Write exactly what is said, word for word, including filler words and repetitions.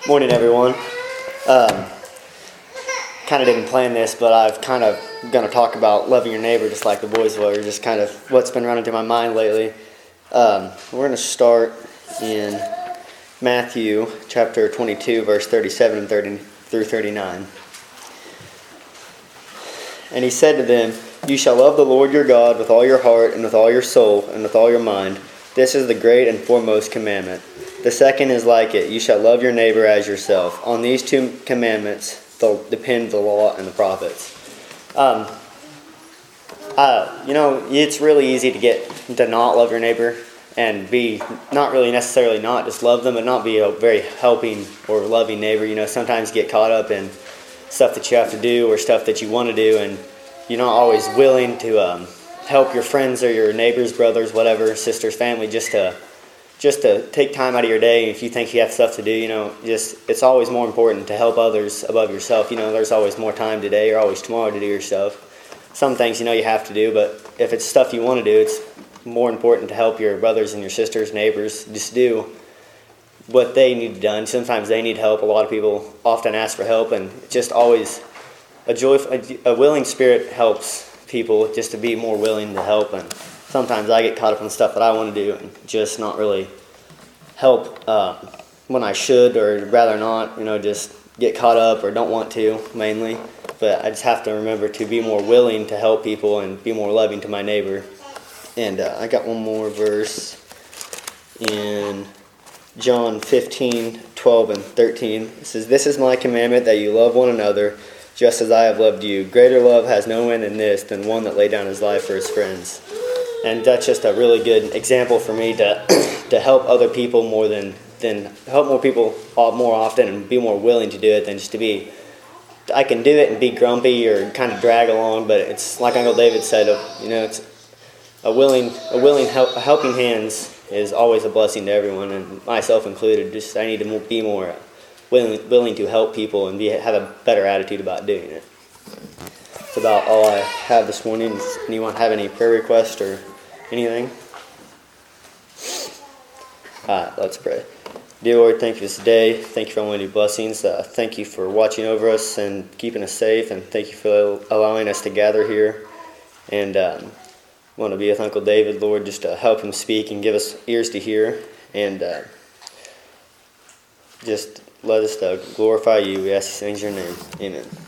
Morning, everyone. Um, kind of didn't plan this, but I've kind of going to talk about loving your neighbor just like the boys were, just kind of what's been running through my mind lately. Um, we're going to start in Matthew chapter twenty-two, verse thirty-seven and thirty through thirty-nine. And he said to them, "You shall love the Lord your God with all your heart and with all your soul and with all your mind. This is the great and foremost commandment. The second is like it. You shall love your neighbor as yourself. On these two commandments depend the law and the prophets." Um, uh, you know, it's really easy to get to not love your neighbor and be not really necessarily not just love them, but not be a very helping or loving neighbor. You know, sometimes you get caught up in stuff that you have to do or stuff that you want to do, and you're not always willing to um, help your friends or your neighbors, brothers, whatever, sisters, family, just to just to take time out of your day. If you think you have stuff to do, you know, just it's always more important to help others above yourself. You know, there's always more time today or always tomorrow to do your stuff. Some things you know you have to do, but if it's stuff you want to do, it's more important to help your brothers and your sisters, neighbors, just do what they need done. Sometimes they need help. A lot of people often ask for help, and just always a joyful, a, a willing spirit helps people just to be more willing to help. And sometimes I get caught up in stuff that I want to do and just not really help uh, when I should, or rather not, you know, just get caught up or don't want to, mainly. But I just have to remember to be more willing to help people and be more loving to my neighbor. And uh, I got one more verse in John fifteen, twelve, and thirteen. It says, "This is my commandment, that you love one another, just as I have loved you. Greater love has no one in this than one that laid down his life for his friends." And that's just a really good example for me to to help other people more than, than help more people more often and be more willing to do it than just to be, I can do it and be grumpy or kind of drag along, but it's like Uncle David said, you know, it's a willing, a willing help, a helping hands is always a blessing to everyone, and myself included. Just I need to be more willing, willing to help people and be have a better attitude about doing it. That's about all I have this morning. Does anyone have any prayer requests or anything? All right, let's pray. Dear Lord, thank you for this day. Thank you for all your blessings. Uh, thank you for watching over us and keeping us safe, and thank you for allowing us to gather here. And um, I want to be with Uncle David, Lord, just to help him speak and give us ears to hear, and uh, just let us uh, glorify you. We ask these things in your name. Amen.